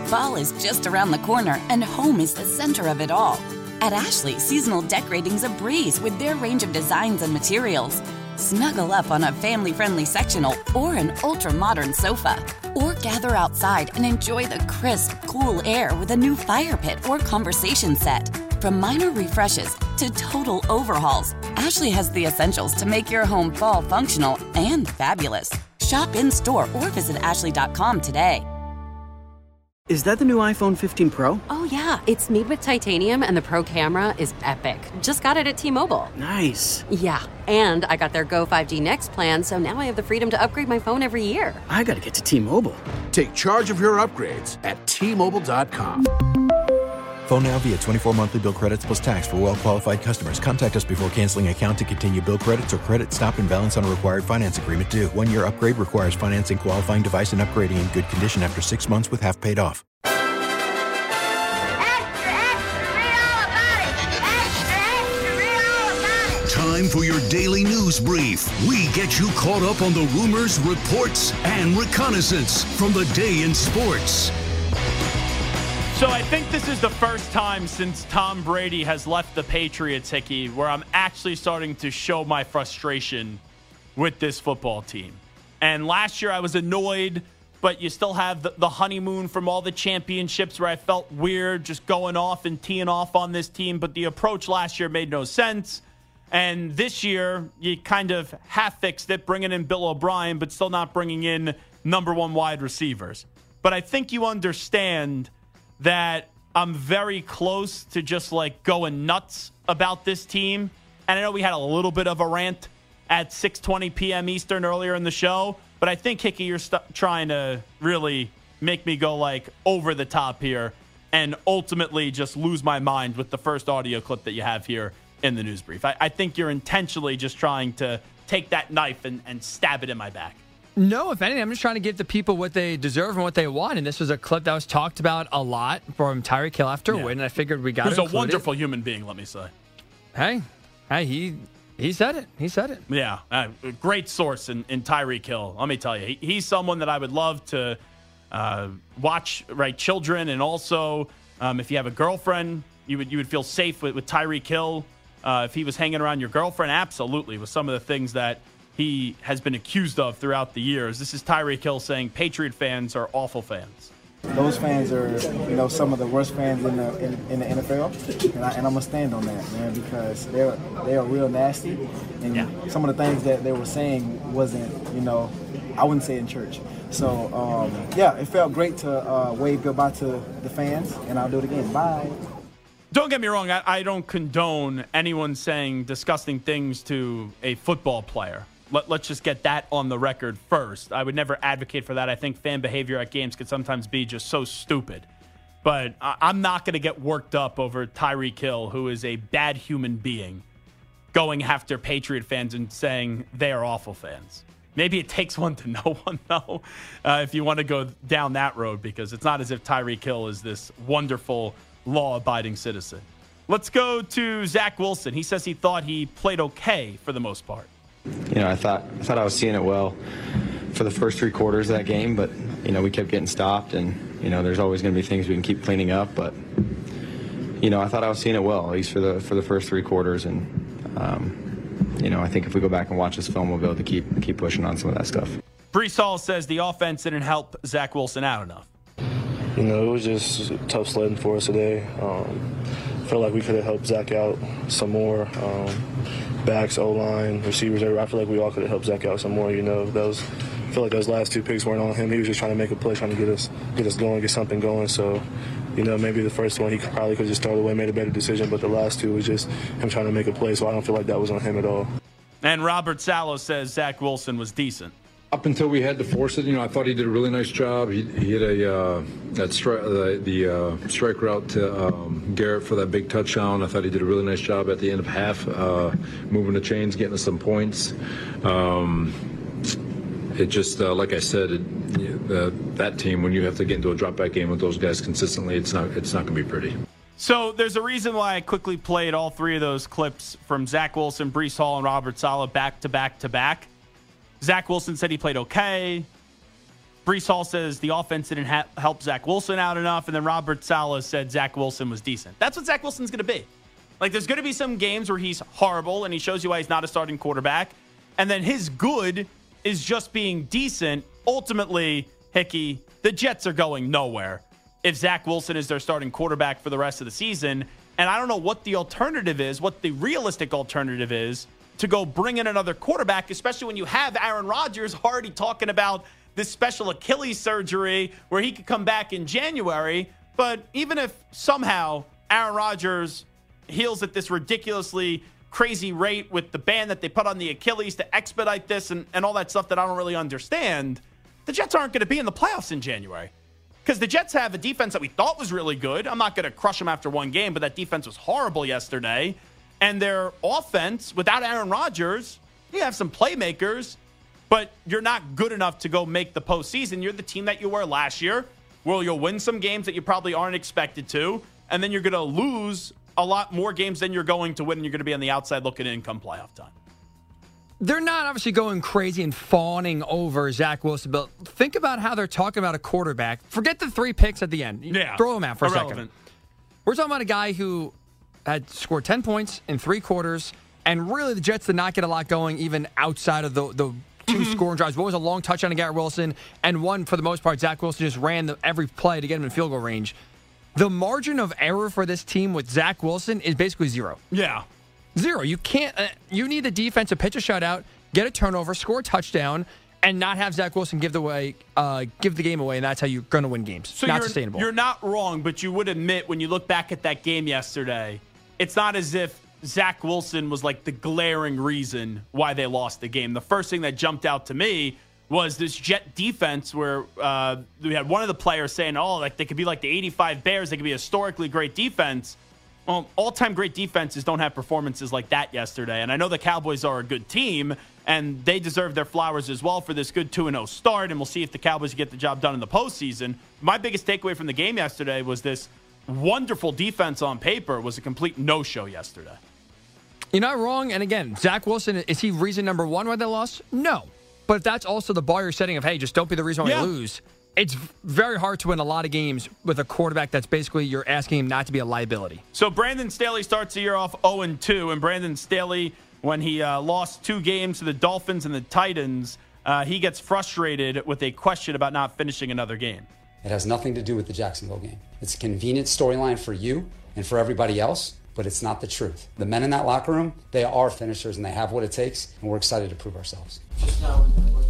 Fall is just around the corner, and home is the center of it all. At Ashley, seasonal decorating's a breeze with their range of designs and materials. Snuggle up on a family-friendly sectional or an ultra-modern sofa. Or gather outside and enjoy the crisp, cool air with a new fire pit or conversation set. From minor refreshes to total overhauls, Ashley has the essentials to make your home fall functional and fabulous. Shop in-store or visit ashley.com today. Is that the new iPhone 15 Pro? Oh, yeah. It's made with titanium, and the Pro camera is epic. Just got it at T-Mobile. Nice. Yeah, and I got their Go 5G Next plan, so now I have the freedom to upgrade my phone every year. I gotta get to T-Mobile. Take charge of your upgrades at T-Mobile.com. Phone now via 24 monthly bill credits plus tax for well-qualified customers. Contact us before canceling account to continue bill credits or credit stop and balance on a required finance agreement due. 1-year upgrade requires financing qualifying device and upgrading in good condition after 6 months with half paid off. Time for your daily news brief. We get you caught up on the rumors, reports, and reconnaissance from the day in sports. So I think this is the first time since Tom Brady has left the Patriots, Hickey, where I'm actually starting to show my frustration with this football team. And last year I was annoyed, but you still have the honeymoon from all the championships where I felt weird just going off and teeing off on this team. But the approach last year made no sense. And this year, you kind of half-fixed it, bringing in Bill O'Brien, but still not bringing in number one wide receivers. But I think you understand that I'm very close to just, like, going nuts about this team. And I know we had a little bit of a rant at 6:20 p.m. Eastern earlier in the show, but I think, Hickey, you're trying to really make me go, like, over the top here and ultimately just lose my mind with the first audio clip that you have here in the news brief. I think you're intentionally just trying to take that knife and stab it in my back. No, if anything, I'm just trying to give the people what they deserve and what they want. And this was a clip that was talked about a lot from Tyreek Hill after a win, and I figured we got it. He was a wonderful human being, let me say. Hey, he said it. He said it. Yeah, a great source in Tyreek Hill. Let me tell you, he's someone that I would love to watch, right? Children, and also if you have a girlfriend, you would feel safe with Tyreek Hill. If he was hanging around your girlfriend, absolutely, with some of the things that he has been accused of throughout the years. This is Tyreek Hill saying Patriot fans are awful fans. Those fans are, some of the worst fans in the NFL, and I'm gonna stand on that, man, because they are real nasty, and some of the things that they were saying wasn't, I wouldn't say in church. So it felt great to wave goodbye to the fans, and I'll do it again. Bye. Don't get me wrong, I don't condone anyone saying disgusting things to a football player. Let's just get that on the record first. I would never advocate for that. I think fan behavior at games could sometimes be just so stupid. But I'm not going to get worked up over Tyreek Hill, who is a bad human being, going after Patriot fans and saying they are awful fans. Maybe it takes one to know one, though, if you want to go down that road, because it's not as if Tyreek Hill is this wonderful law-abiding citizen. Let's go to Zach Wilson. He says he thought he played okay for the most part. I thought I was seeing it well for the first 3 quarters of that game, but we kept getting stopped, and there's always going to be things we can keep cleaning up. But I thought I was seeing it well, at least for the first 3 quarters, and I think if we go back and watch this film, we'll be able to keep pushing on some of that stuff. Breece Hall says the offense didn't help Zach Wilson out enough. It was just tough sledding for us today. Felt like we could have helped Zach out some more. Backs, O-line, receivers, I feel like we all could have helped Zach out some more. I feel like those last 2 picks weren't on him. He was just trying to make a play, trying to get us going, get something going. So, maybe the first one he probably could have just started away, made a better decision. But the last 2 was just him trying to make a play. So I don't feel like that was on him at all. And Robert Sallow says Zach Wilson was decent. Up until we had to force it, I thought he did a really nice job. He hit the strike route to Garrett for that big touchdown. I thought he did a really nice job at the end of half, moving the chains, getting us some points. It just, like I said, that team, when you have to get into a drop-back game with those guys consistently, it's not going to be pretty. So there's a reason why I quickly played all 3 of those clips from Zach Wilson, Breece Hall, and Robert Saleh back to back to back. Zach Wilson said he played okay. Breece Hall says the offense didn't help Zach Wilson out enough. And then Robert Saleh said Zach Wilson was decent. That's what Zach Wilson's going to be. Like, there's going to be some games where he's horrible and he shows you why he's not a starting quarterback. And then his good is just being decent. Ultimately, Hickey, the Jets are going nowhere if Zach Wilson is their starting quarterback for the rest of the season. And I don't know what the alternative is, what the realistic alternative is to go bring in another quarterback, especially when you have Aaron Rodgers already talking about this special Achilles surgery where he could come back in January. But even if somehow Aaron Rodgers heals at this ridiculously crazy rate with the band that they put on the Achilles to expedite this and all that stuff that I don't really understand, the Jets aren't going to be in the playoffs in January. Because the Jets have a defense that we thought was really good. I'm not going to crush them after one game, but that defense was horrible yesterday. And their offense, without Aaron Rodgers, you have some playmakers, but you're not good enough to go make the postseason. You're the team that you were last year, where you'll win some games that you probably aren't expected to, and then you're going to lose a lot more games than you're going to win, and you're going to be on the outside looking in come playoff time. They're not obviously going crazy and fawning over Zach Wilson, but think about how they're talking about a quarterback. Forget the 3 picks at the end. Yeah. Throw them out for Irrelevant. a second. We're talking about a guy who had scored 10 points in 3 quarters, and really the Jets did not get a lot going even outside of the 2 scoring drives. One was a long touchdown to Garrett Wilson, and one, for the most part, Zach Wilson just ran every play to get him in field goal range. The margin of error for this team with Zach Wilson is basically 0. Yeah. 0. You can't. You need the defense to pitch a shutout, get a turnover, score a touchdown, and not have Zach Wilson give the game away, and that's how you're going to win games. So not sustainable. You're not wrong, but you would admit when you look back at that game yesterday, it's not as if Zach Wilson was like the glaring reason why they lost the game. The first thing that jumped out to me was this Jet defense where we had one of the players saying, like they could be like the 85 Bears. They could be a historically great defense. Well, all-time great defenses don't have performances like that yesterday. And I know the Cowboys are a good team, and they deserve their flowers as well for this good 2-0 start. And we'll see if the Cowboys get the job done in the postseason. My biggest takeaway from the game yesterday was this wonderful defense on paper was a complete no-show yesterday. You're not wrong. And again, Zach Wilson, is he reason number 1 why they lost? No. But if that's also the bar you're setting of, hey, just don't be the reason why you lose. It's very hard to win a lot of games with a quarterback that's basically you're asking him not to be a liability. So Brandon Staley starts the year off 0-2, and Brandon Staley, when he lost 2 games to the Dolphins and the Titans, he gets frustrated with a question about not finishing another game. It has nothing to do with the Jacksonville game. It's a convenient storyline for you and for everybody else, but it's not the truth. The men in that locker room, they are finishers, and they have what it takes, and we're excited to prove ourselves. Just now,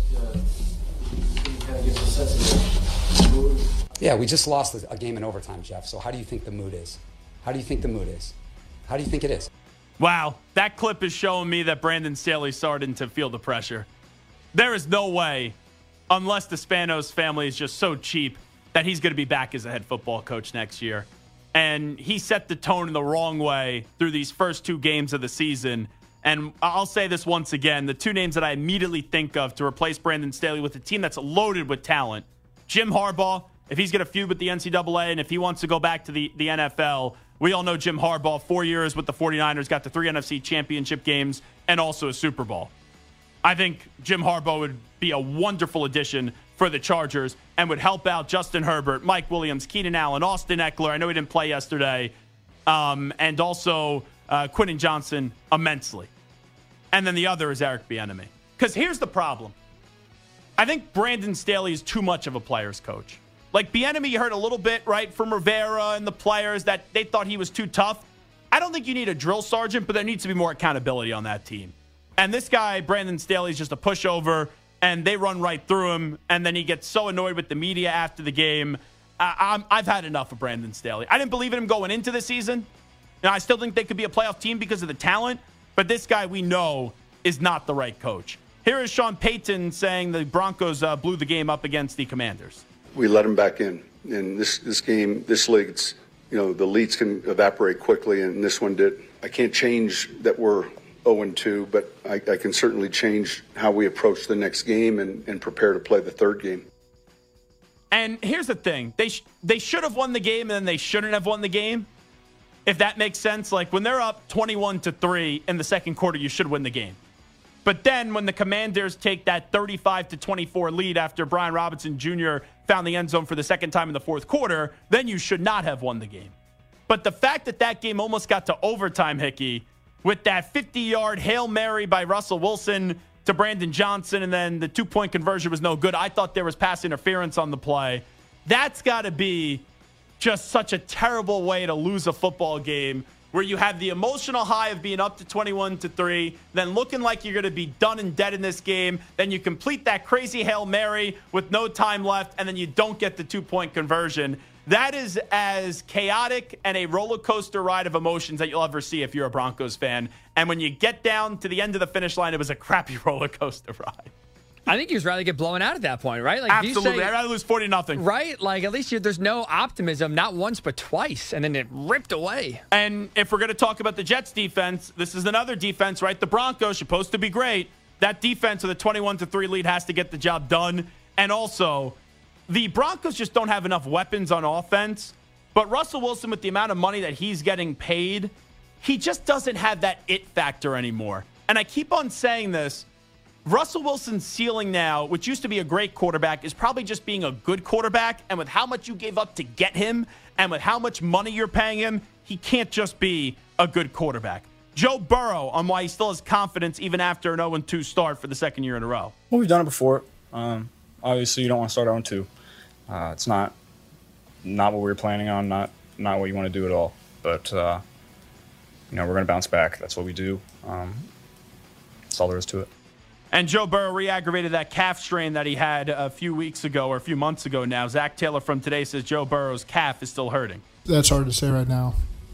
kind of gives a sense of the mood. Yeah, we just lost a game in overtime, Jeff. So how do you think the mood is? How do you think the mood is? How do you think it is? Wow, that clip is showing me that Brandon Staley's starting to feel the pressure. There is no way, unless the Spanos family is just so cheap, that he's going to be back as a head football coach next year. And he set the tone in the wrong way through these first 2 games of the season. And I'll say this once again, the 2 names that I immediately think of to replace Brandon Staley with a team that's loaded with talent. Jim Harbaugh, if he's going to feud with the NCAA and if he wants to go back to the NFL, we all know Jim Harbaugh, 4 years with the 49ers, got the 3 NFC championship games and also a Super Bowl. I think Jim Harbaugh would be a wonderful addition for the Chargers and would help out Justin Herbert, Mike Williams, Keenan Allen, Austin Eckler. I know he didn't play yesterday. And also Quentin Johnson immensely. And then the other is Eric Bieniemy. Because here's the problem. I think Brandon Staley is too much of a player's coach. Like Bieniemy, you heard a little bit, right, from Rivera and the players that they thought he was too tough. I don't think you need a drill sergeant, but there needs to be more accountability on that team. And this guy, Brandon Staley, is just a pushover, and they run right through him, and then he gets so annoyed with the media after the game. I've had enough of Brandon Staley. I didn't believe in him going into the season. Now, I still think they could be a playoff team because of the talent, but this guy we know is not the right coach. Here is Sean Payton saying the Broncos blew the game up against the Commanders. We let him back in. And this game, this league, it's, the leads can evaporate quickly, and this one did. I can't change that we're 0-2, but I can certainly change how we approach the next game and prepare to play the third game. And here's the thing. They should have won the game, and then they shouldn't have won the game, if that makes sense. Like, when they're up 21-3 in the second quarter, you should win the game. But then when the Commanders take that 35-24 lead after Brian Robinson Jr. found the end zone for the second time in the fourth quarter, then you should not have won the game. But the fact that that game almost got to overtime, Hickey, with that 50-yard Hail Mary by Russell Wilson to Brandon Johnson, and then the two-point conversion was no good. I thought there was pass interference on the play. That's got to be just such a terrible way to lose a football game, where you have the emotional high of being up to 21-3, then looking like you're going to be done and dead in this game, then you complete that crazy Hail Mary with no time left, and then you don't get the two-point conversion. That is as chaotic and a roller coaster ride of emotions that you'll ever see if you're a Broncos fan. And when you get down to the end of the finish line, it was a crappy roller coaster ride. I think you'd rather get blown out at that point, right? Like, absolutely. I'd rather lose 40-0. Right? Like, at least there's no optimism, not once but twice, and then it ripped away. And if we're going to talk about the Jets defense, this is another defense, right? The Broncos, supposed to be great. That defense with a 21-3 lead has to get the job done. And also, the Broncos just don't have enough weapons on offense. But Russell Wilson, with the amount of money that he's getting paid, he just doesn't have that it factor anymore. And I keep on saying this. Russell Wilson's ceiling now, which used to be a great quarterback, is probably just being a good quarterback. And with how much you gave up to get him and with how much money you're paying him, he can't just be a good quarterback. Joe Burrow, on why he still has confidence even after an 0-2 start for the second year in a row. Well, we've done it before. Obviously, you don't want to start 0-2. It's not what we were planning on, not what you want to do at all. But, we're going to bounce back. That's what we do. That's all there is to it. And Joe Burrow re-aggravated that calf strain that he had a few weeks ago or a few months ago now. Zach Taylor from Today says Joe Burrow's calf is still hurting. That's hard to say right now.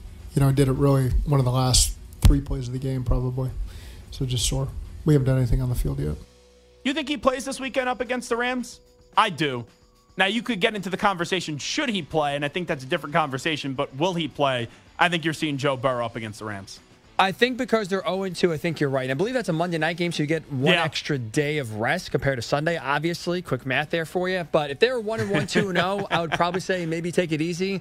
I did it really one of the last 3 plays of the game probably. So just sore. We haven't done anything on the field yet. You think he plays this weekend up against the Rams? I do. Now, you could get into the conversation, should he play? And I think that's a different conversation, but will he play? I think you're seeing Joe Burrow up against the Rams. I think because they're 0-2, I think you're right. I believe that's a Monday night game, so you get one extra day of rest compared to Sunday, obviously. Quick math there for you. But if they were 1-1, 2-0, I would probably say maybe take it easy.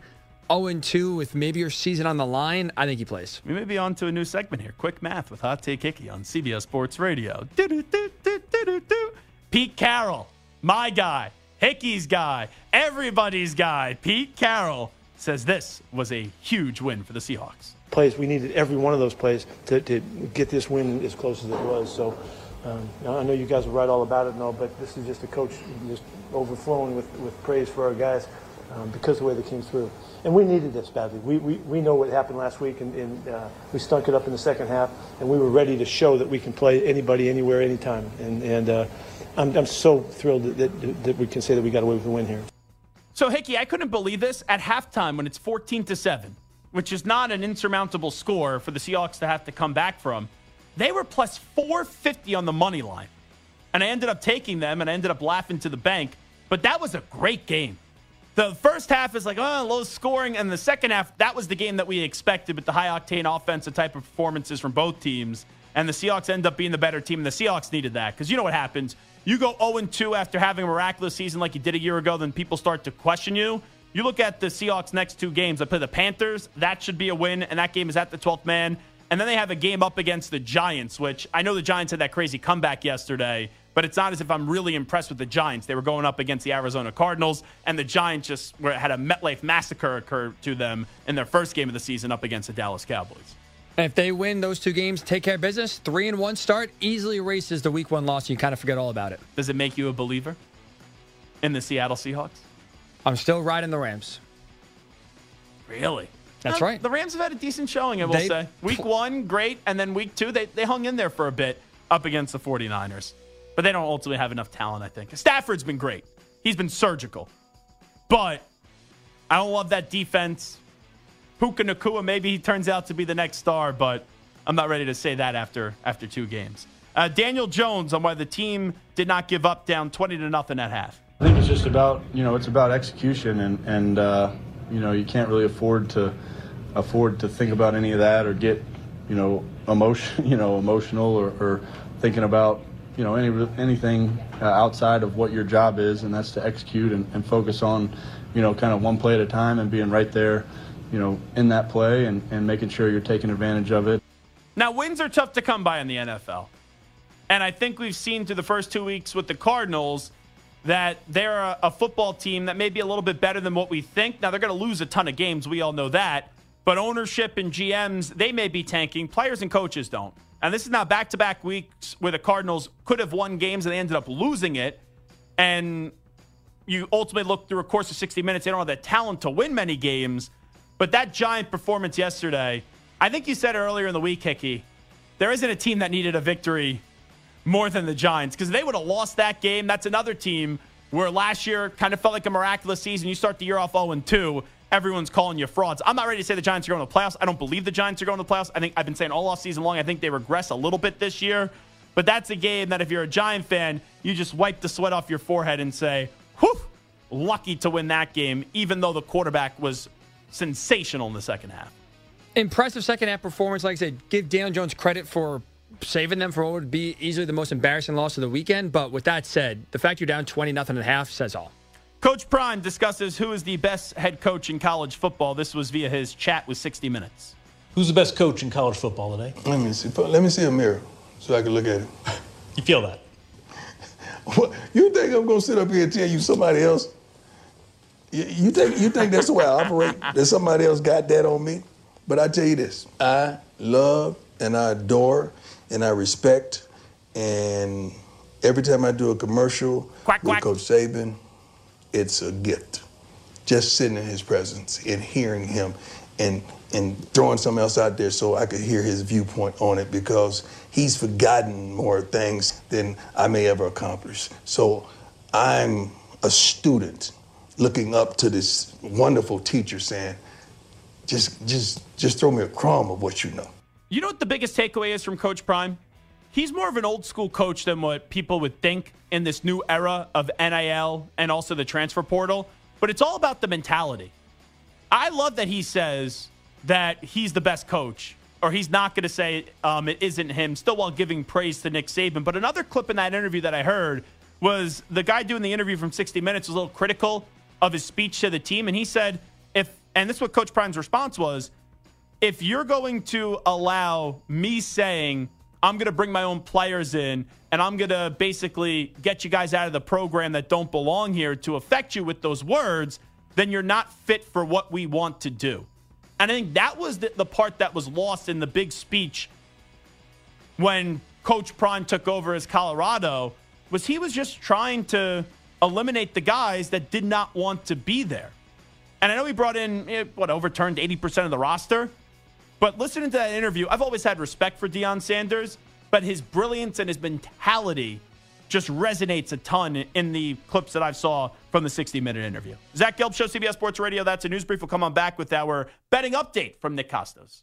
0-2 with maybe your season on the line, I think he plays. We may be on to a new segment here. Quick math with Hot Take Hickey on CBS Sports Radio. Pete Carroll, my guy, Hickey's guy, everybody's guy, Pete Carroll, says this was a huge win for the Seahawks. Plays, we needed every one of those plays to get this win as close as it was. So I know you guys will write all about it and all, but this is just a coach just overflowing with praise for our guys because of the way they came through. And we needed this badly. We know what happened last week, and we stunk it up in the second half, and we were ready to show that we can play anybody, anywhere, anytime. And I'm so thrilled that we can say that we got away with the win here. So, Hickey, I couldn't believe this. At halftime, when it's 14-7, which is not an insurmountable score for the Seahawks to have to come back from, they were plus 450 on the money line. And I ended up taking them, and I ended up laughing to the bank. But that was a great game. The first half is like, low scoring. And the second half, that was the game that we expected with the high-octane offensive type of performances from both teams. And the Seahawks end up being the better team, and the Seahawks needed that. Because you know what happens. You go 0-2 after having a miraculous season like you did a year ago, then people start to question you. You look at the Seahawks' next two games. They play the Panthers. That should be a win, and that game is at the 12th man. And then they have a game up against the Giants, which I know the Giants had that crazy comeback yesterday, but it's not as if I'm really impressed with the Giants. They were going up against the Arizona Cardinals, and the Giants just had a MetLife massacre occur to them in their first game of the season up against the Dallas Cowboys. And if they win those two games, take care of business, 3-1 start, easily erases the week 1 loss. You kind of forget all about it. Does it make you a believer in the Seattle Seahawks? I'm still riding the Rams. Really? That's right. The Rams have had a decent showing, I will say. Week 1, great, and then week 2, they hung in there for a bit up against the 49ers. But they don't ultimately have enough talent, I think. Stafford's been great. He's been surgical. But I don't love that defense. Puka Nacua, maybe he turns out to be the next star, but I'm not ready to say that after 2 games. Daniel Jones on why the team did not give up down 20-0 at half. I think it's just about, it's about execution, and you can't really afford to think about any of that or get, emotional or thinking about, anything outside of what your job is, and that's to execute and focus on, kind of one play at a time and being right there, in that play and making sure you're taking advantage of it. Now, wins are tough to come by in the NFL. And I think we've seen through the first 2 weeks with the Cardinals that they're a football team that may be a little bit better than what we think. Now, they're going to lose a ton of games. We all know that. But ownership and GMs, they may be tanking. Players and coaches don't. And this is now back-to-back weeks where the Cardinals could have won games and they ended up losing it. And you ultimately look through a course of 60 minutes, they don't have the talent to win many games. But that Giant performance yesterday, I think you said earlier in the week, Hickey, there isn't a team that needed a victory more than the Giants, because they would have lost that game. That's another team where last year kind of felt like a miraculous season. You start the year off 0-2, everyone's calling you frauds. I'm not ready to say the Giants are going to the playoffs. I don't believe the Giants are going to the playoffs. I think I've been saying all off season long, I think they regress a little bit this year. But that's a game that if you're a Giant fan, you just wipe the sweat off your forehead and say, whew, lucky to win that game, even though the quarterback was sensational in the second half. Impressive second half performance. Like I said, give Daniel Jones credit for saving them from what would be easily the most embarrassing loss of the weekend. But with that said, the fact you're down 20-0 at half says all. Coach Prime discusses who is the best head coach in college football. This was via his chat with 60 Minutes. Who's the best coach in college football today? Let me see a mirror so I can look at it. You feel that? What, you think I'm going to sit up here and tell you somebody else? You think that's the way I operate? That somebody else got that on me? But I tell you this, I love and I adore and I respect, and every time I do a commercial with Coach Saban, it's a gift. Just sitting in his presence and hearing him and throwing something else out there so I could hear his viewpoint on it, because he's forgotten more things than I may ever accomplish. So I'm a student looking up to this wonderful teacher saying, just throw me a crumb of what you know. You know what the biggest takeaway is from Coach Prime? He's more of an old school coach than what people would think in this new era of NIL and also the transfer portal. But it's all about the mentality. I love that he says that he's the best coach, or he's not going to say it isn't him, still while giving praise to Nick Saban. But another clip in that interview that I heard was the guy doing the interview from 60 Minutes was a little critical of his speech to the team. And he said, and this is what Coach Prime's response was, if you're going to allow me saying I'm going to bring my own players in and I'm going to basically get you guys out of the program that don't belong here to affect you with those words, then you're not fit for what we want to do. And I think that was the part that was lost in the big speech when Coach Prime took over as Colorado, was he was just trying to eliminate the guys that did not want to be there. And I know he brought in, overturned 80% of the roster. But listening to that interview, I've always had respect for Deion Sanders, but his brilliance and his mentality just resonates a ton in the clips that I've saw from the 60-minute interview. Zach Gelb, Show, CBS Sports Radio. That's a news brief. We'll come on back with our betting update from Nick Costos.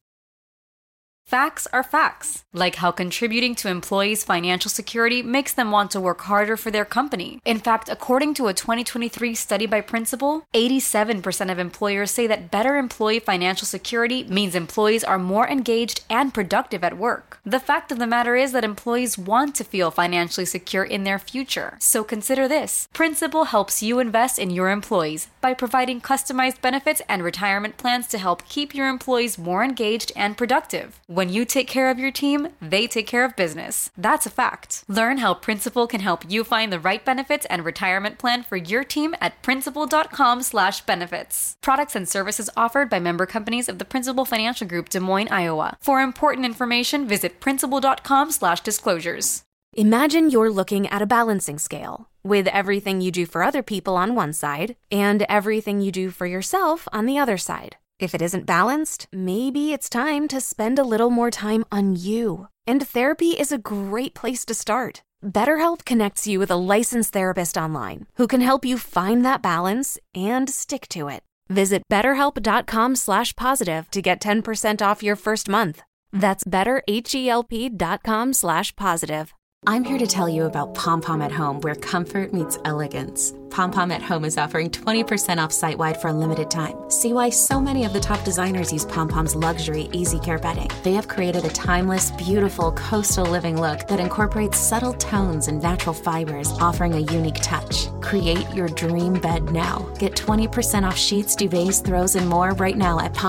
Facts are facts, like how contributing to employees' financial security makes them want to work harder for their company. In fact, according to a 2023 study by Principal, 87% of employers say that better employee financial security means employees are more engaged and productive at work. The fact of the matter is that employees want to feel financially secure in their future. So consider this. Principal helps you invest in your employees by providing customized benefits and retirement plans to help keep your employees more engaged and productive. When you take care of your team, they take care of business. That's a fact. Learn how Principal can help you find the right benefits and retirement plan for your team at principal.com/benefits. Products and services offered by member companies of the Principal Financial Group, Des Moines, Iowa. For important information, visit principal.com/disclosures. Imagine you're looking at a balancing scale with everything you do for other people on one side and everything you do for yourself on the other side. If it isn't balanced, maybe it's time to spend a little more time on you. And therapy is a great place to start. BetterHelp connects you with a licensed therapist online who can help you find that balance and stick to it. Visit BetterHelp.com/positive to get 10% off your first month. That's BetterHelp.com/positive. I'm here to tell you about PomPom at Home, where comfort meets elegance. PomPom at Home is offering 20% off site-wide for a limited time. See why so many of the top designers use PomPom's luxury Easy Care bedding. They have created a timeless, beautiful coastal living look that incorporates subtle tones and natural fibers, offering a unique touch. Create your dream bed now. Get 20% off sheets, duvets, throws, and more right now at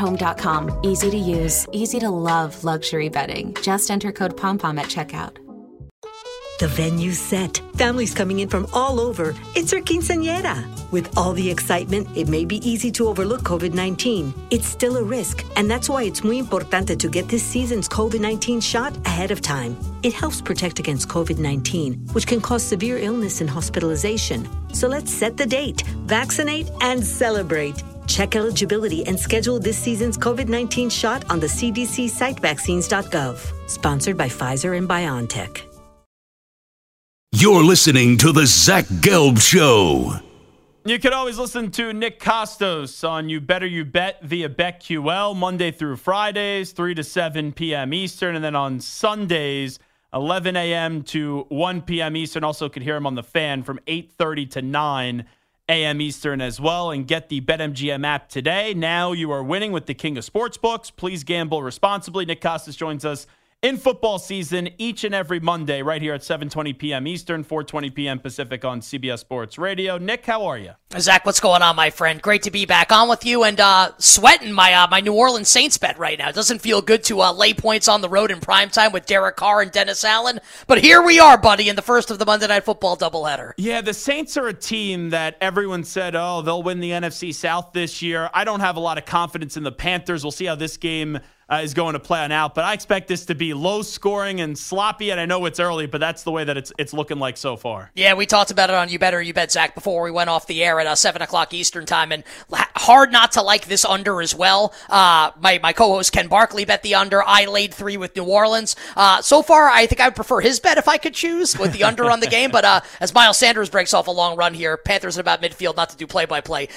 pompomathome.com. Easy to use, easy to love luxury bedding. Just enter code PomPom at checkout. The venue's set. Families coming in from all over. It's our quinceañera. With all the excitement, it may be easy to overlook COVID-19. It's still a risk, and that's why it's muy importante to get this season's COVID-19 shot ahead of time. It helps protect against COVID-19, which can cause severe illness and hospitalization. So let's set the date, vaccinate, and celebrate. Check eligibility and schedule this season's COVID-19 shot on the CDC site vaccines.gov. Sponsored by Pfizer and BioNTech. You're listening to The Zach Gelb Show. You can always listen to Nick Kostos on You Better You Bet via BetQL Monday through Fridays, 3 to 7 p.m. Eastern, and then on Sundays, 11 a.m. to 1 p.m. Eastern. Also could hear him on The Fan from 8:30 to 9 a.m. Eastern as well. And get the BetMGM app today. Now you are winning with the king of sportsbooks. Please gamble responsibly. Nick Kostos joins us in football season each and every Monday right here at 7:20 p.m. Eastern, 4:20 p.m. Pacific on CBS Sports Radio. Nick, how are you? Zach, what's going on, my friend? Great to be back on with you and sweating my New Orleans Saints bet right now. It doesn't feel good to lay points on the road in primetime with Derek Carr and Dennis Allen, but here we are, buddy, in the first of the Monday Night Football doubleheader. Yeah, the Saints are a team that everyone said, oh, they'll win the NFC South this year. I don't have a lot of confidence in the Panthers. We'll see how this game is going to play on out, but I expect this to be low scoring and sloppy, and I know it's early, but that's the way that it's looking like so far. Yeah, we talked about it on You Better You Bet, Zach, before we went off the air at 7 o'clock Eastern time, and hard not to like this under as well. My co-host Ken Barkley bet the under. I laid 3 with New Orleans. So far, I think I would prefer his bet if I could choose with the under on the game, but as Miles Sanders breaks off a long run here, Panthers at about midfield, not to do play-by-play,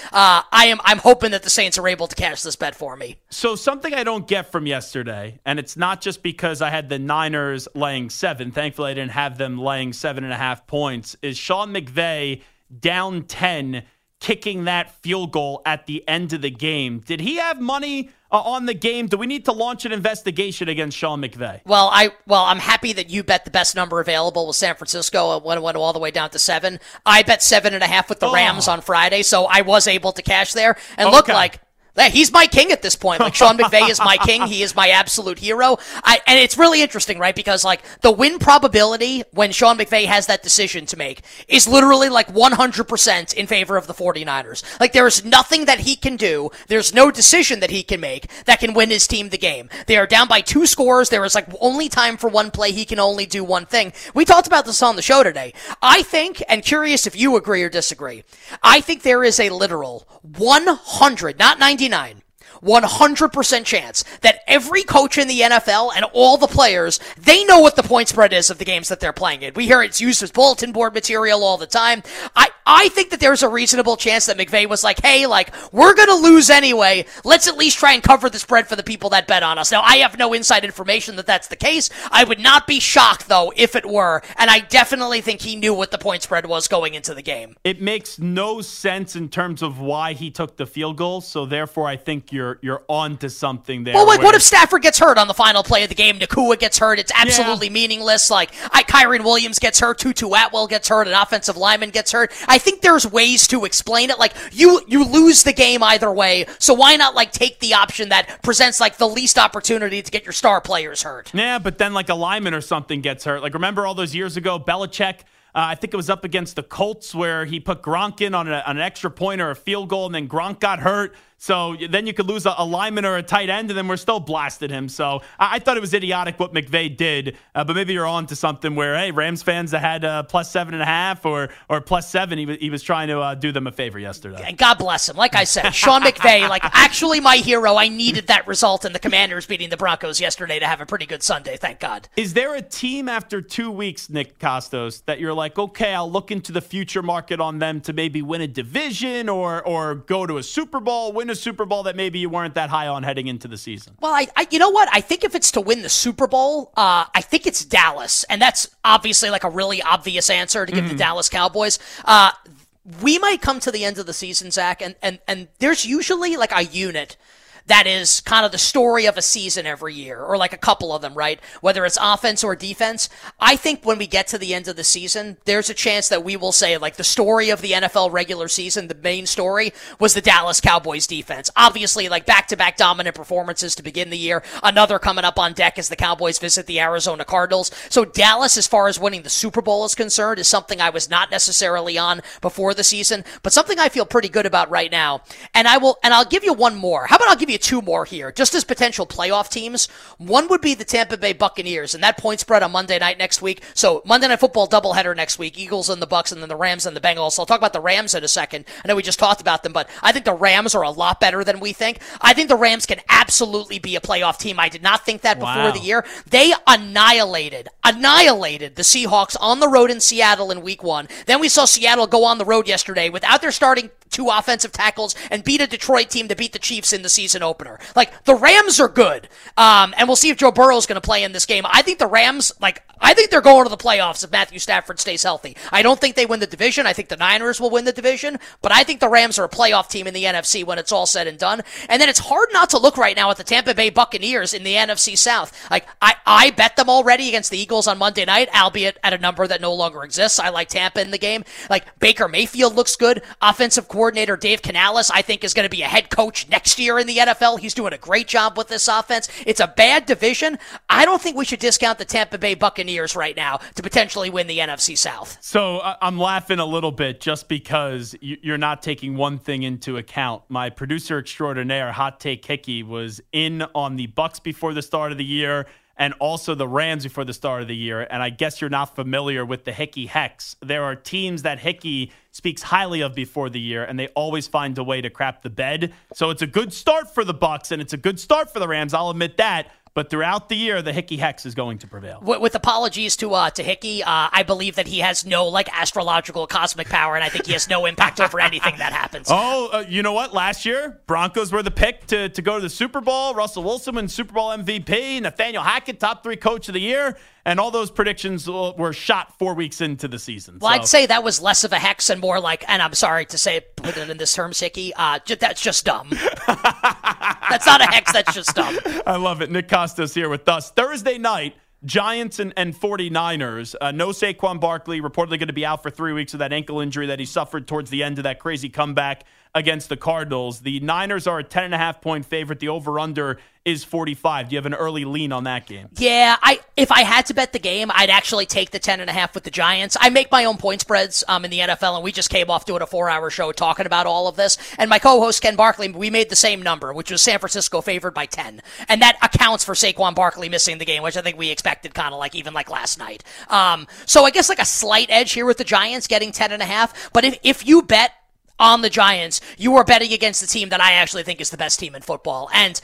I'm hoping that the Saints are able to cash this bet for me. So something I don't get from yesterday, and it's not just because I had the Niners laying 7. Thankfully, I didn't have them laying 7.5 points, is Sean McVay down 10, kicking that field goal at the end of the game. Did he have money on the game? Do we need to launch an investigation against Sean McVay? Well, I'm happy that you bet the best number available with San Francisco when it went all the way down to 7. I bet 7.5 with the Rams on Friday, so I was able to cash there and look like he's my king at this point. Like, Sean McVay is my king. He is my absolute hero. And it's really interesting, right? Because, like, the win probability when Sean McVay has that decision to make is literally, like, 100% in favor of the 49ers. Like, there is nothing that he can do. There's no decision that he can make that can win his team the game. They are down by 2 scores. There is, like, only time for one play. He can only do one thing. We talked about this on the show today. I think, and curious if you agree or disagree, I think there is a literal 100, not 99, 100% chance that every coach in the NFL and all the players, they know what the point spread is of the games that they're playing in. We hear it's used as bulletin board material all the time. I think that there's a reasonable chance that McVay was like, hey, like, we're going to lose anyway. Let's at least try and cover the spread for the people that bet on us. Now, I have no inside information that that's the case. I would not be shocked, though, if it were. And I definitely think he knew what the point spread was going into the game. It makes no sense in terms of why he took the field goal. So, therefore, I think you're on to something there. Well, like, what if Stafford gets hurt on the final play of the game? Nakua gets hurt. It's absolutely meaningless. Like, Kyren Williams gets hurt. Tutu Atwell gets hurt. An offensive lineman gets hurt. I think there's ways to explain it. Like, you lose the game either way, so why not, like, take the option that presents, like, the least opportunity to get your star players hurt? Yeah, but then, like, a lineman or something gets hurt. Like, remember all those years ago, Belichick, I think it was up against the Colts where he put Gronk in on an extra point or a field goal, and then Gronk got hurt. So then you could lose a lineman or a tight end, and then we're still blasted him. So I thought it was idiotic what McVay did, but maybe you're on to something where, hey, Rams fans that had plus 7.5 or plus 7, he was trying to do them a favor yesterday. And God bless him. Like I said, Sean McVay, like, actually my hero. I needed that result in the Commanders beating the Broncos yesterday to have a pretty good Sunday, thank God. Is there a team after 2 weeks, Nick Kostos, that you're like, okay, I'll look into the future market on them to maybe win a division or go to a Super Bowl, win a Super Bowl that maybe you weren't that high on heading into the season? Well, I you know what? I think if it's to win the Super Bowl, I think it's Dallas. And that's obviously like a really obvious answer to give the Dallas Cowboys. We might come to the end of the season, Zach, and there's usually like a unit that is kind of the story of a season every year, or like a couple of them, right? Whether it's offense or defense. I think when we get to the end of the season, there's a chance that we will say, like, the story of the NFL regular season, the main story, was the Dallas Cowboys defense. Obviously, like, back-to-back dominant performances to begin the year. Another coming up on deck as the Cowboys visit the Arizona Cardinals. So Dallas, as far as winning the Super Bowl is concerned, is something I was not necessarily on before the season, but something I feel pretty good about right now. And I'll give you one more. How about I'll give you two more here, just as potential playoff teams. One would be the Tampa Bay Buccaneers, and that point spread on Monday night next week. So Monday Night Football doubleheader next week, Eagles and the Bucs, and then the Rams and the Bengals. So I'll talk about the Rams in a second. I know we just talked about them, but I think the Rams are a lot better than we think. I think the Rams can absolutely be a playoff team. I did not think that before the year. They annihilated the Seahawks on the road in Seattle in week 1. Then we saw Seattle go on the road yesterday without their starting 2 offensive tackles and beat a Detroit team to beat the Chiefs in the season opener. Like, the Rams are good. And we'll see if Joe Burrow is going to play in this game. I think the Rams, I think they're going to the playoffs if Matthew Stafford stays healthy. I don't think they win the division. I think the Niners will win the division, but I think the Rams are a playoff team in the NFC when it's all said and done. And then it's hard not to look right now at the Tampa Bay Buccaneers in the NFC South. Like, I bet them already against the Eagles on Monday night, albeit at a number that no longer exists. I like Tampa in the game. Like, Baker Mayfield looks good. Offensive coordinator Dave Canales, I think, is going to be a head coach next year in the NFL. He's doing a great job with this offense. It's a bad division. I don't think we should discount the Tampa Bay Buccaneers right now to potentially win the NFC South. So I'm laughing a little bit just because you're not taking one thing into account. My producer extraordinaire, Hot Take Hickey, was in on the Bucs before the start of the year and also the Rams before the start of the year. And I guess you're not familiar with the Hickey Hex. There are teams that Hickey speaks highly of before the year, and they always find a way to crap the bed. So it's a good start for the Bucs, and it's a good start for the Rams. I'll admit that. But throughout the year, the Hickey Hex is going to prevail. With apologies to Hickey, I believe that he has no astrological cosmic power, and I think he has no impact over anything that happens. Oh, you know what? Last year, Broncos were the pick to go to the Super Bowl. Russell Wilson wins Super Bowl MVP. Nathaniel Hackett, top 3 coach of the year. And all those predictions were shot 4 weeks into the season. Well, I'd say that was less of a hex and more like, and I'm sorry to say it, put it in this term, Hickey, that's just dumb. That's not a hex, that's just dumb. I love it. Nick Costa's here with us. Thursday night, Giants and 49ers. No Saquon Barkley, reportedly going to be out for 3 weeks with that ankle injury that he suffered towards the end of that crazy comeback against the Cardinals. The Niners are a 10.5-point favorite. The over-under is 45. Do you have an early lean on that game? Yeah, if I had to bet the game, I'd actually take the 10.5 with the Giants. I make my own point spreads in the NFL, and we just came off doing a 4-hour show talking about all of this. And my co-host, Ken Barkley, we made the same number, which was San Francisco favored by 10. And that accounts for Saquon Barkley missing the game, which I think we expected kind of even last night. So I guess a slight edge here with the Giants getting 10.5. But if you bet on the Giants, you are betting against the team that I actually think is the best team in football. And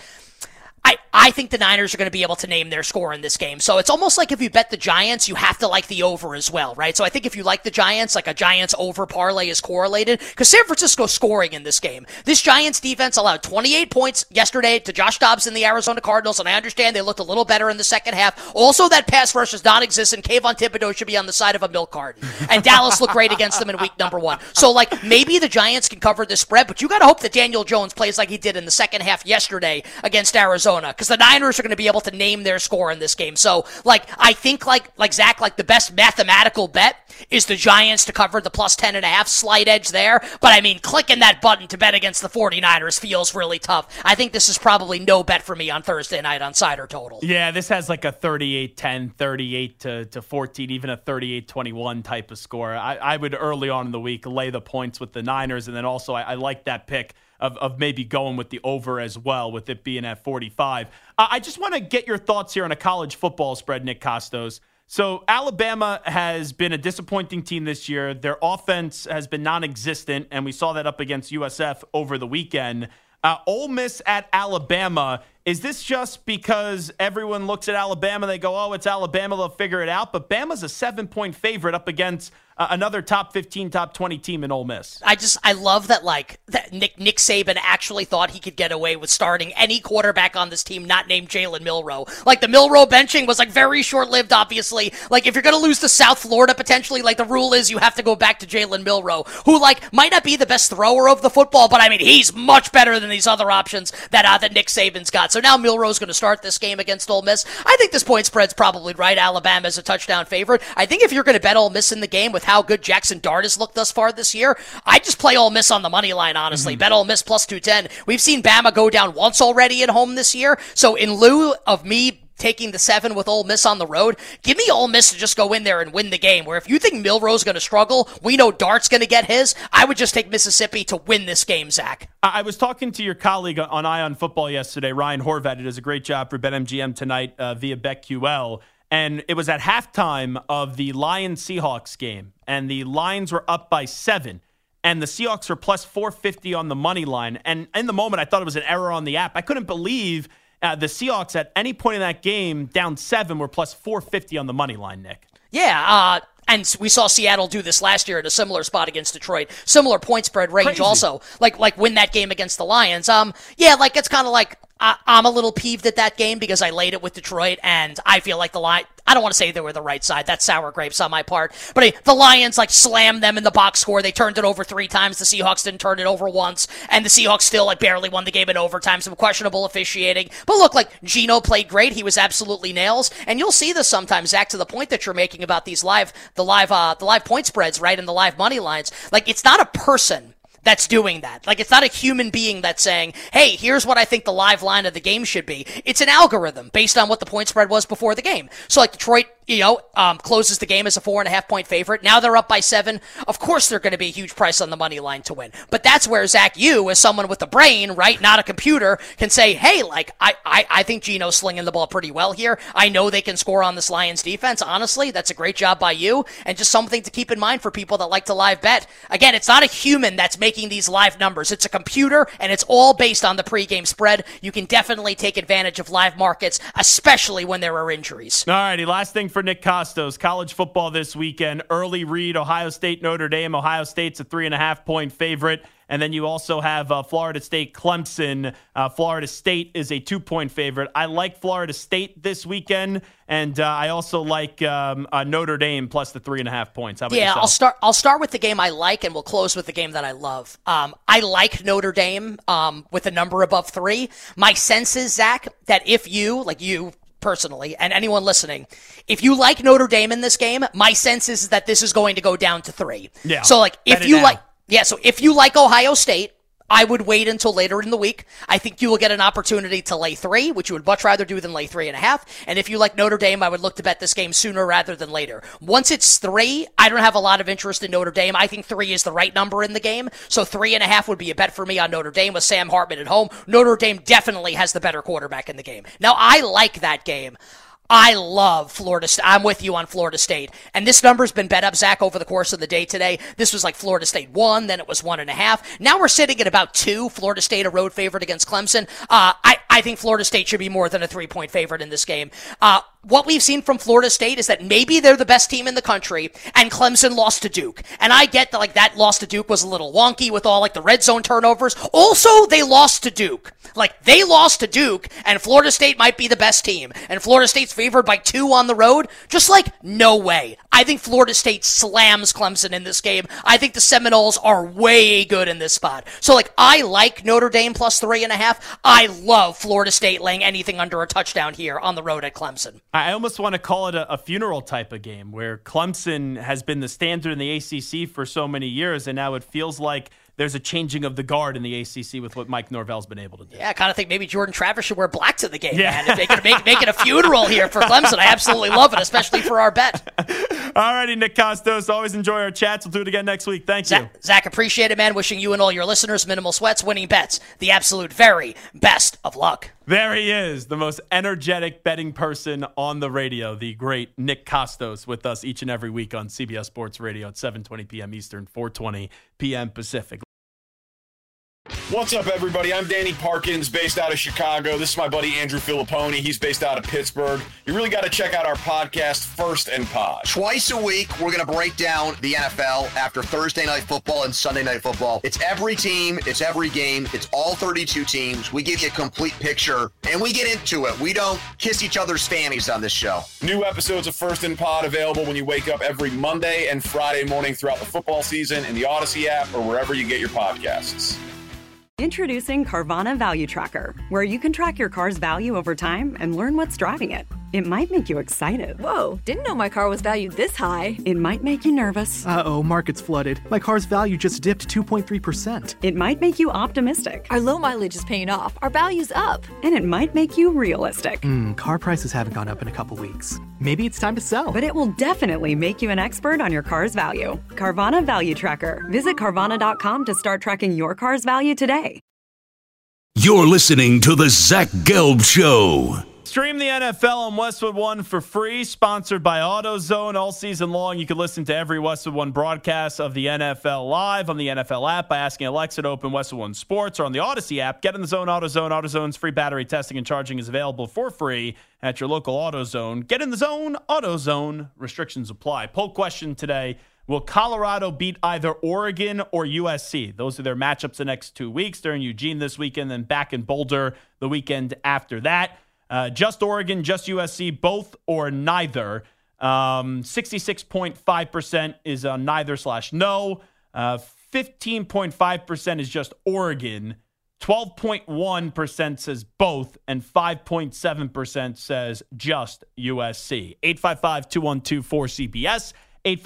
I think the Niners are going to be able to name their score in this game. So it's almost like if you bet the Giants, you have to like the over as well, right? So I think if you like the Giants, a Giants over parlay is correlated because San Francisco's scoring in this game. This Giants defense allowed 28 points yesterday to Josh Dobbs and the Arizona Cardinals, and I understand they looked a little better in the second half. Also, that pass rush is non-existent. Kayvon Thibodeau should be on the side of a milk carton. And Dallas looked great against them in week number 1. So, maybe the Giants can cover this spread, but you got to hope that Daniel Jones plays like he did in the second half yesterday against Arizona. Because the Niners are going to be able to name their score in this game. So, I think, Zach, the best mathematical bet is the Giants to cover the plus 10.5, slight edge there. But, clicking that button to bet against the 49ers feels really tough. I think this is probably no bet for me on Thursday night on Cider Total. Yeah, this has a 38-10, 38-14, even a 38-21 type of score. I would early on in the week lay the points with the Niners, and then also I like that pick of maybe going with the over as well, with it being at 45. I just want to get your thoughts here on a college football spread, Nick Costos. So Alabama has been a disappointing team this year. Their offense has been non-existent, and we saw that up against USF over the weekend. Ole Miss at Alabama is this just because everyone looks at Alabama, they go, oh, it's Alabama, they'll figure it out? But Bama's a 7-point favorite up against another top 15, top 20 team in Ole Miss. I love that, that Nick Saban actually thought he could get away with starting any quarterback on this team not named Jalen Milroe. The Milroe benching was, very short-lived, obviously. If you're going to lose to South Florida, potentially, the rule is you have to go back to Jalen Milroe, who, might not be the best thrower of the football, but, he's much better than these other options that Nick Saban's got. So now Milroe's going to start this game against Ole Miss. I think this point spread's probably right. Alabama's a touchdown favorite. I think if you're going to bet Ole Miss in the game with how good Jackson Dart has looked thus far this year, I just play Ole Miss on the money line, honestly. Bet Ole Miss plus 210. We've seen Bama go down once already at home this year, so in lieu of me taking the 7 with Ole Miss on the road, give me Ole Miss to just go in there and win the game, where if you think Milroe's going to struggle, we know Dart's going to get his, I would just take Mississippi to win this game, Zach. I was talking to your colleague on Ion Football yesterday, Ryan Horvat, who does a great job for BetMGM tonight via BetQL. And it was at halftime of the Lions-Seahawks game, and the Lions were up by 7, and the Seahawks were plus 450 on the money line. And in the moment, I thought it was an error on the app. I couldn't believe the Seahawks at any point in that game, down 7, were plus 450 on the money line, Nick. Yeah, and we saw Seattle do this last year at a similar spot against Detroit. Similar point spread range. Crazy. Also. Like win that game against the Lions. It's kind of I'm a little peeved at that game because I laid it with Detroit, and I feel like I don't want to say they were the right side. That's sour grapes on my part. But the Lions, slammed them in the box score. They turned it over 3 times. The Seahawks didn't turn it over once. And the Seahawks still, barely won the game in overtime. Some questionable officiating. But look, Geno played great. He was absolutely nails. And you'll see this sometimes, Zach, to the point that you're making about the live point spreads, right, and the live money lines. It's not a person that's doing that. It's not a human being that's saying, hey, here's what I think the live line of the game should be. It's an algorithm based on what the point spread was before the game. So Detroit, closes the game as a 4.5-point favorite. Now they're up by 7. Of course they're going to be a huge price on the money line to win. But that's where, Zach, you, as someone with a brain, right, not a computer, can say, hey, I think Geno's slinging the ball pretty well here. I know they can score on this Lions defense. Honestly, that's a great job by you. And just something to keep in mind for people that like to live bet. Again, it's not a human that's making these live numbers. It's a computer, and it's all based on the pregame spread. You can definitely take advantage of live markets, especially when there are injuries. All righty, last thing for Nick Costos. College football this weekend. Early read, Ohio State, Notre Dame. Ohio State's a 3.5-point favorite. And then you also have Florida State, Clemson. Florida State is a 2-point favorite. I like Florida State this weekend, and I also like Notre Dame plus the 3.5 points. How about yourself? I'll start with the game I like, and we'll close with the game that I love. I like Notre Dame with a number above 3. My sense is, Zach, that if you personally, and anyone listening, if you like Notre Dame in this game, my sense is that this is going to go down to 3. Yeah. So if you like Ohio State, I would wait until later in the week. I think you will get an opportunity to lay 3, which you would much rather do than lay 3.5. And if you like Notre Dame, I would look to bet this game sooner rather than later. Once it's 3, I don't have a lot of interest in Notre Dame. I think 3 is the right number in the game. So 3.5 would be a bet for me on Notre Dame with Sam Hartman at home. Notre Dame definitely has the better quarterback in the game. Now, I like that game. I love Florida State. I'm with you on Florida State. And this number's been bet up, Zach, over the course of the day today. This was Florida State 1, then it was 1.5. Now we're sitting at about 2. Florida State a road favorite against Clemson. I think Florida State should be more than a 3-point favorite in this game. What we've seen from Florida State is that maybe they're the best team in the country, and Clemson lost to Duke. And I get that that loss to Duke was a little wonky with all the red zone turnovers. Also, they lost to Duke. They lost to Duke, and Florida State might be the best team. And Florida State's favored by 2 on the road. Just no way. I think Florida State slams Clemson in this game. I think the Seminoles are way good in this spot. So I like Notre Dame plus 3.5. I love Florida State laying anything under a touchdown here on the road at Clemson. I almost want to call it a funeral type of game where Clemson has been the standard in the ACC for so many years, and now it feels like there's a changing of the guard in the ACC with what Mike Norvell's been able to do. Yeah, I kind of think maybe Jordan Travis should wear black to the game, man. If they can make it a funeral here for Clemson, I absolutely love it, especially for our bet. All righty, Nick Costos. Always enjoy our chats. We'll do it again next week. Thank you. Zach, appreciate it, man. Wishing you and all your listeners minimal sweats, winning bets, the absolute very best of luck. There he is, the most energetic betting person on the radio, the great Nick Costos, with us each and every week on CBS Sports Radio at 7:20 p.m. Eastern, 4:20 p.m. Pacific. What's up, everybody? I'm Danny Parkins, based out of Chicago. This is my buddy Andrew Filipponi. He's based out of Pittsburgh. You really got to check out our podcast, First and Pod. Twice a week, we're going to break down the NFL after Thursday Night Football and Sunday Night Football. It's every team. It's every game. It's all 32 teams. We give you a complete picture, and we get into it. We don't kiss each other's fannies on this show. New episodes of First and Pod available when you wake up every Monday and Friday morning throughout the football season in the Odyssey app or wherever you get your podcasts. Introducing Carvana Value Tracker, where you can track your car's value over time and learn what's driving it. It might make you excited. Whoa, didn't know my car was valued this high. It might make you nervous. Uh-oh, market's flooded. My car's value just dipped 2.3%. It might make you optimistic. Our low mileage is paying off. Our value's up. And it might make you realistic. Car prices haven't gone up in a couple weeks. Maybe it's time to sell. But it will definitely make you an expert on your car's value. Carvana Value Tracker. Visit Carvana.com to start tracking your car's value today. You're listening to The Zach Gelb Show. Stream the NFL on Westwood One for free, sponsored by AutoZone. All season long, you can listen to every Westwood One broadcast of the NFL live on the NFL app by asking Alexa to open Westwood One Sports, or on the Odyssey app. Get in the zone, AutoZone. AutoZone's free battery testing and charging is available for free at your local AutoZone. Get in the zone, AutoZone. Restrictions apply. Poll question today. Will Colorado beat either Oregon or USC? Those are their matchups the next 2 weeks. They're in Eugene this weekend, then back in Boulder the weekend after that. Just Oregon, just USC, both or neither. 66.5% is neither/no. 15.5% is just Oregon. 12.1% says both, and 5.7% says just USC. 855-212-4CBS.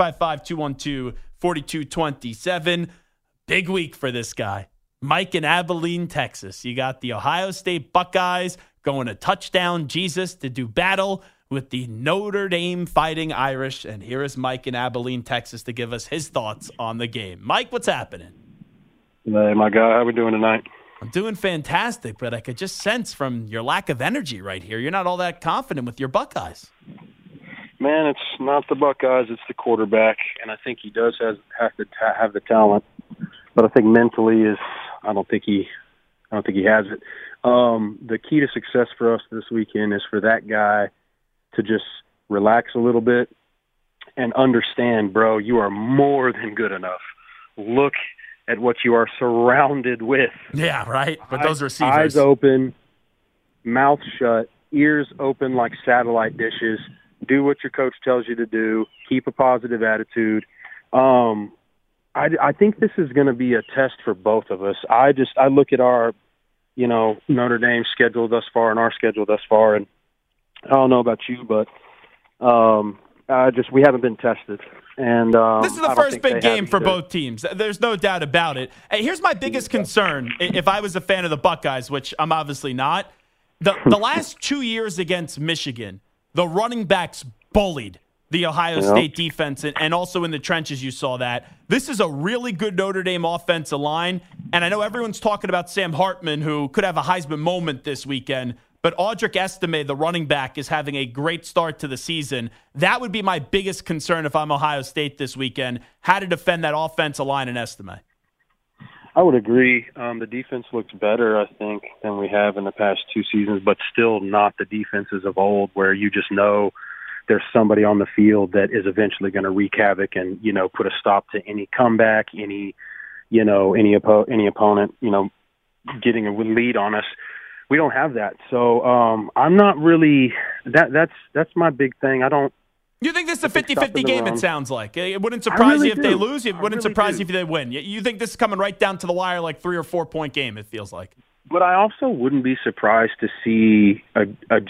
855-212-4227. Big week for this guy. Mike in Abilene, Texas. You got the Ohio State Buckeyes going to touchdown Jesus to do battle with the Notre Dame Fighting Irish. And here is Mike in Abilene, Texas to give us his thoughts on the game. Mike, what's happening? Hey, my guy. How we doing tonight? I'm doing fantastic, but I could just sense from your lack of energy right here, you're not all that confident with your Buckeyes. Man, it's not the Buckeyes, it's the quarterback, and I think he does have the talent, but I think mentally I don't think he has it. The key to success for us this weekend is for that guy to just relax a little bit and understand, bro, you are more than good enough. Look at what you are surrounded with. Yeah, right. But those receivers, eyes open, mouth shut, ears open like satellite dishes. Do what your coach tells you to do. Keep a positive attitude. I think this is going to be a test for both of us. I look at our, Notre Dame schedule thus far and our schedule thus far, and I don't know about you, but we haven't been tested. And this is the first big game for both teams. There's no doubt about it. Hey, here's my biggest concern. If I was a fan of the Buckeyes, which I'm obviously not, the last 2 years against Michigan, the running backs bullied the Ohio State defense, and also in the trenches you saw that. This is a really good Notre Dame offensive line, and I know everyone's talking about Sam Hartman, who could have a Heisman moment this weekend, but Audric Estime, the running back, is having a great start to the season. That would be my biggest concern if I'm Ohio State this weekend, how to defend that offensive line in Estime. I would agree. The defense looks better, I think, than we have in the past 2 seasons, but still not the defenses of old where you just know there's somebody on the field that is eventually going to wreak havoc and, put a stop to any comeback, any opponent, getting a lead on us. We don't have that. So I'm not really that's my big thing. You think this is a 50-50 game, it sounds like? It wouldn't surprise you if they lose. It wouldn't surprise you if they win. You think this is coming right down to the wire, like 3 or 4 point game, it feels like. But I also wouldn't be surprised to see a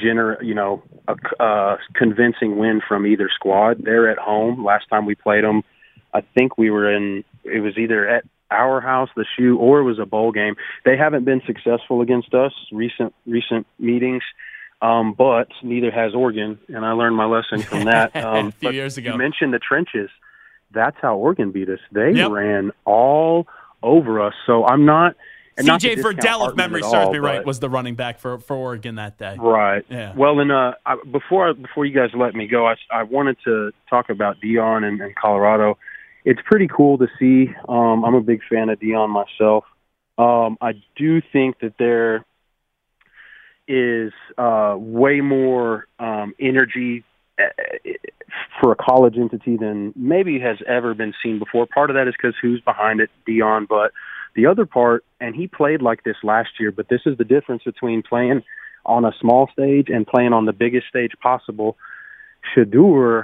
convincing win from either squad. They're at home. Last time we played them, I think it was either at our house, the Shoe, or it was a bowl game. They haven't been successful against us, recent meetings. But neither has Oregon, and I learned my lesson from that. A few years ago. You mentioned the trenches. That's how Oregon beat us. They ran all over us. So I'm not – C.J. Verdell, if memory serves me right, was the running back for Oregon that day. Right. Yeah. Well, then before you guys let me go, I wanted to talk about Deion and Colorado. It's pretty cool to see. I'm a big fan of Deion myself. I do think that there is way more energy for a college entity than maybe has ever been seen before. Part of that is because who's behind it, Deion, but the other part, and he played like this last year, but this is the difference between playing on a small stage and playing on the biggest stage possible. Shedeur,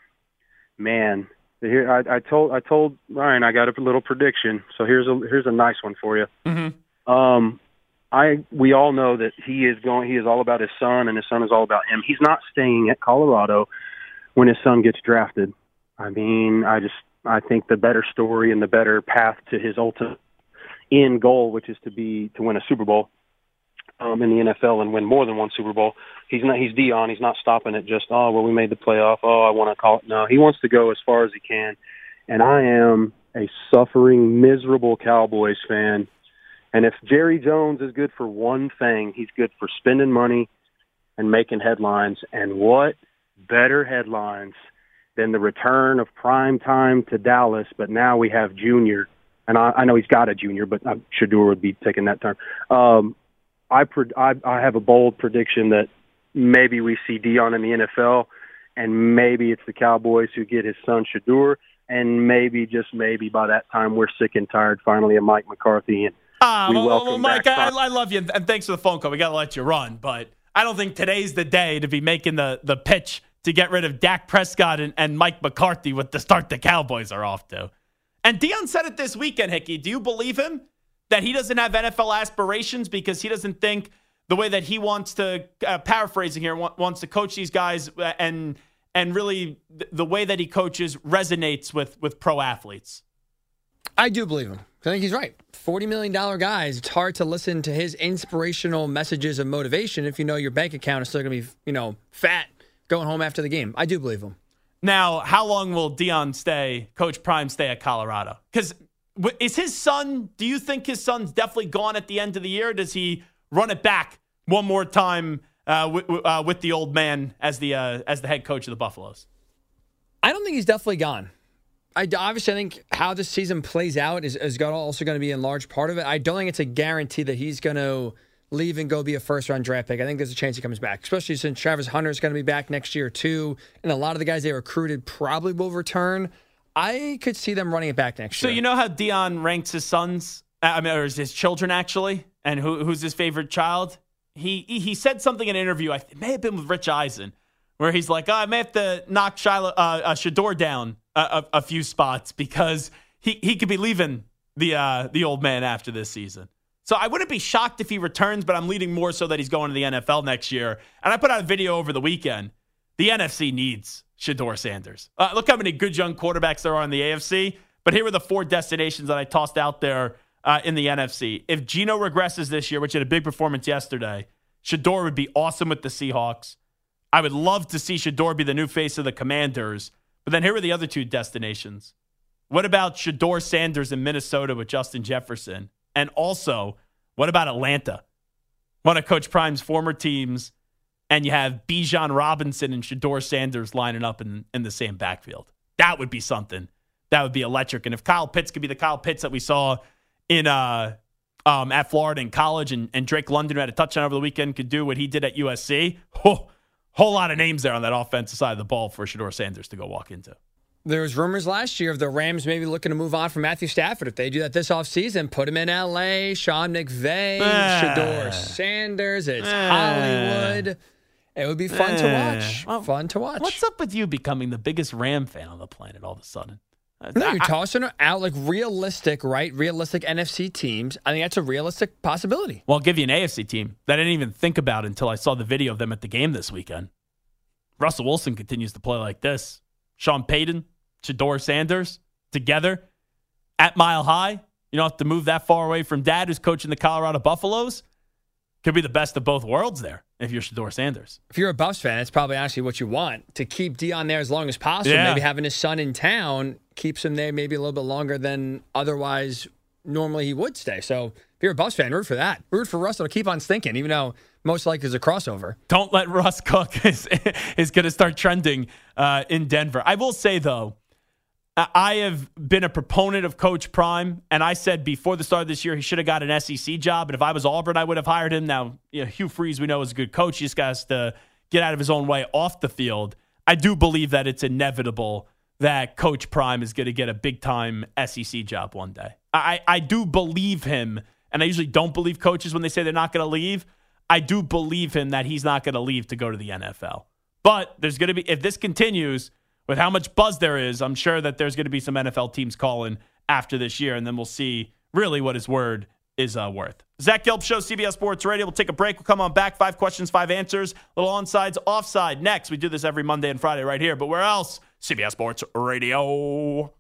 man, here I told Ryan I got a little prediction, so here's a nice one for you. Mm-hmm. We all know that he is all about his son, and his son is all about him. He's not staying at Colorado when his son gets drafted. I mean, I think the better story and the better path to his ultimate end goal, which is to win a Super Bowl in the NFL and win more than one Super Bowl. He's Deion. He's not stopping at just, we made the playoff. I want to call it. No, he wants to go as far as he can. And I am a suffering, miserable Cowboys fan. And if Jerry Jones is good for one thing, he's good for spending money and making headlines. And what better headlines than the return of prime time to Dallas, but now we have Junior. And I know he's got a junior, but Shedeur would be taking that turn. I have a bold prediction that maybe we see Deion in the NFL, and maybe it's the Cowboys who get his son Shedeur, and maybe, just maybe, by that time we're sick and tired finally of Mike McCarthy. And Mike, I love you, and thanks for the phone call. We got to let you run, but I don't think today's the day to be making the pitch to get rid of Dak Prescott and Mike McCarthy with the start the Cowboys are off to. And Deion said it this weekend, Hickey. Do you believe him that he doesn't have NFL aspirations because he doesn't think the way that he wants to, paraphrasing here, wants to coach these guys and really the way that he coaches resonates with pro athletes? I do believe him. I think he's right. $40 million guys, it's hard to listen to his inspirational messages of motivation if you know your bank account is still going to be, fat going home after the game. I do believe him. Now, how long will Deion Coach Prime stay at Colorado? Because is his son, do you think his son's definitely gone at the end of the year? Does he run it back one more time with the old man as the head coach of the Buffaloes? I don't think he's definitely gone. I think how this season plays out is also going to be in large part of it. I don't think it's a guarantee that he's going to leave and go be a first-round draft pick. I think there's a chance he comes back, especially since Travis Hunter is going to be back next year too, and a lot of the guys they recruited probably will return. I could see them running it back next year. So you know how Deion ranks his sons, or his children actually, and who's his favorite child? He said something in an interview, it may have been with Rich Eisen, where he's like, I may have to knock Shedeur down a few spots because he could be leaving the old man after this season. So I wouldn't be shocked if he returns, but I'm leaning more so that he's going to the NFL next year. And I put out a video over the weekend. The NFC needs Shedeur Sanders. Look how many good young quarterbacks there are in the AFC. But here are the 4 destinations that I tossed out there in the NFC. If Geno regresses this year, which had a big performance yesterday, Shedeur would be awesome with the Seahawks. I would love to see Shedeur be the new face of the Commanders. But then here are the other 2 destinations. What about Shedeur Sanders in Minnesota with Justin Jefferson? And also, what about Atlanta? One of Coach Prime's former teams, and you have Bijan Robinson and Shedeur Sanders lining up in the same backfield. That would be something. That would be electric. And if Kyle Pitts could be the Kyle Pitts that we saw in at Florida in college, and Drake London, who had a touchdown over the weekend, could do what he did at USC, whole lot of names there on that offensive side of the ball for Shedeur Sanders to go walk into. There was rumors last year of the Rams maybe looking to move on from Matthew Stafford. If they do that this offseason, put him in L.A., Sean McVay, Shedeur Sanders, it's Hollywood. It would be fun to watch. Fun to watch. What's up with you becoming the biggest Ram fan on the planet all of a sudden? No, you're tossing out like realistic, right? Realistic NFC teams. I think that's a realistic possibility. Well, I'll give you an AFC team that I didn't even think about until I saw the video of them at the game this weekend. Russell Wilson continues to play like this. Sean Payton, Shedeur Sanders, together at Mile High. You don't have to move that far away from Dad, who's coaching the Colorado Buffaloes. Could be the best of both worlds there if you're Shedeur Sanders. If you're a Buffs fan, it's probably actually what you want, to keep Deion there as long as possible. Yeah. Maybe having his son in town keeps him there maybe a little bit longer than otherwise normally he would stay. So if you're a Buffs fan, root for that. Root for Russell to keep on stinking, even though most likely there's a crossover. Don't let Russ cook is going to start trending in Denver. I will say, though, I have been a proponent of Coach Prime, and I said before the start of this year he should have got an SEC job. And if I was Auburn, I would have hired him. Now, Hugh Freeze, we know, is a good coach. He just has to get out of his own way off the field. I do believe that it's inevitable that Coach Prime is going to get a big-time SEC job one day. I do believe him, and I usually don't believe coaches when they say they're not going to leave. I do believe him that he's not going to leave to go to the NFL. But there's going to be, if this continues with how much buzz there is, I'm sure that there's going to be some NFL teams calling after this year, and then we'll see really what his word is worth. Zach Gelb Show, CBS Sports Radio. We'll take a break. We'll come on back. 5 questions, 5 answers. Little onsides, offside next. We do this every Monday and Friday right here. But where else? CBS Sports Radio.